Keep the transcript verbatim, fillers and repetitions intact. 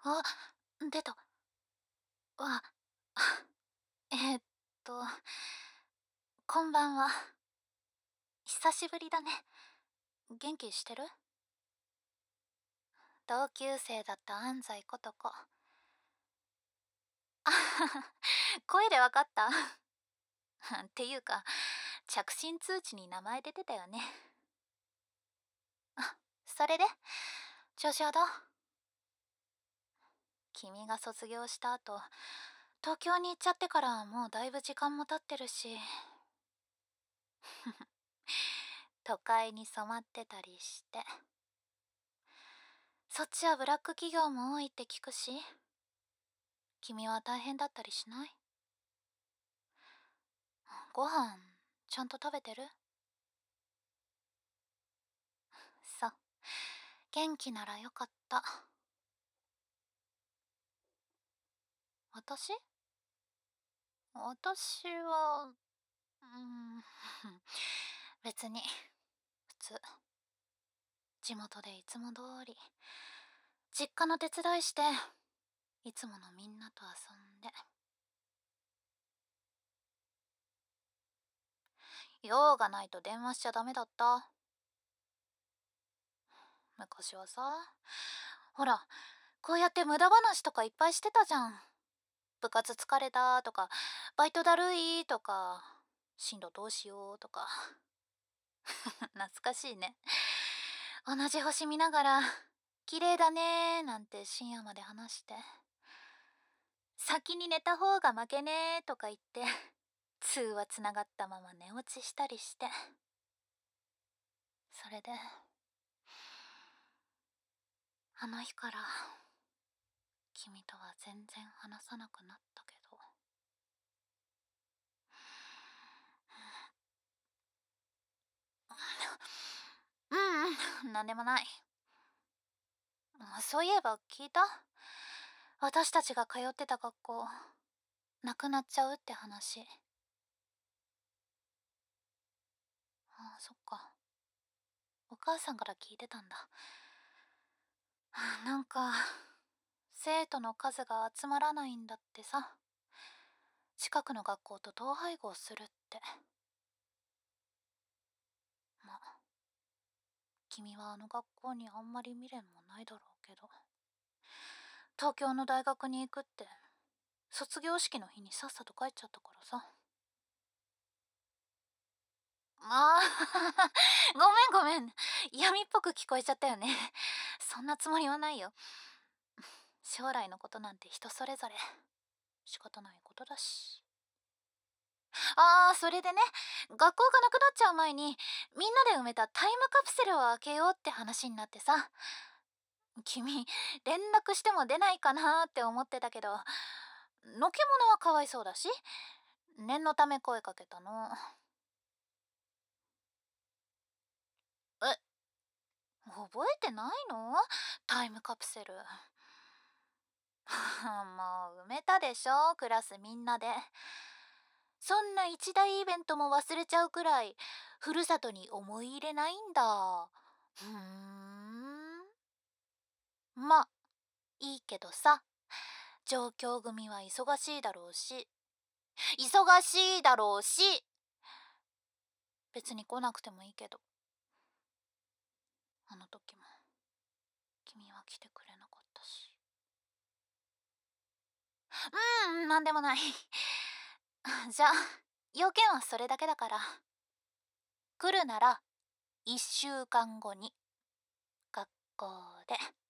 あ、出た。わ、えーっと、こんばんは。久しぶりだね。元気してる？同級生だった安西ことこ。あはは、声でわかった。っていうか、着信通知に名前出てたよね。あ、それで調子はどう？君が卒業した後、東京に行っちゃってからもうだいぶ時間も経ってるし、都会に染まってたりして。そっちはブラック企業も多いって聞くし、君は大変だったりしない？ご飯ちゃんと食べてる？そう、元気ならよかった。私私は、うーん、別に普通。地元でいつも通り実家の手伝いして、いつものみんなと遊んで。用がないと電話しちゃダメだった？昔はさ、ほら、こうやって無駄話とかいっぱいしてたじゃん。部活疲れたとか、バイトだるいとか、進路どうしようとか。懐かしいね。同じ星見ながら綺麗だねーなんて深夜まで話して、先に寝た方が負けねーとか言って通話つながったまま寝落ちしたりして。それであの日から君とは全然話さなくなったけど。うんうん、なんでもない。そういえば聞いた？私たちが通ってた学校なくなっちゃうって話。ああ、そっか。お母さんから聞いてたんだ。なんか生徒の数が集まらないんだってさ。近くの学校と統廃合するって。まあ君はあの学校にあんまり未練もないだろうけど、東京の大学に行くって卒業式の日にさっさと帰っちゃったからさ。ああごめんごめん、闇っぽく聞こえちゃったよね。そんなつもりはないよ。将来のことなんて人それぞれ仕方ないことだし。ああ、それでね、学校がなくなっちゃう前にみんなで埋めたタイムカプセルを開けようって話になってさ。君連絡しても出ないかなーって思ってたけど、のけ者はかわいそうだし念のため声かけたの。え、覚えてないの？タイムカプセル。もう埋めたでしょ、クラスみんなで。そんな一大イベントも忘れちゃうくらいふるさとに思い入れないんだ。ふーん。まあいいけどさ、上京組は忙しいだろうし忙しいだろうし別に来なくてもいいけど。あの時も君は来てくれなかったし。うーん、なんでもない。じゃあ要件はそれだけだから、来るならいっしゅうかんごに学校で。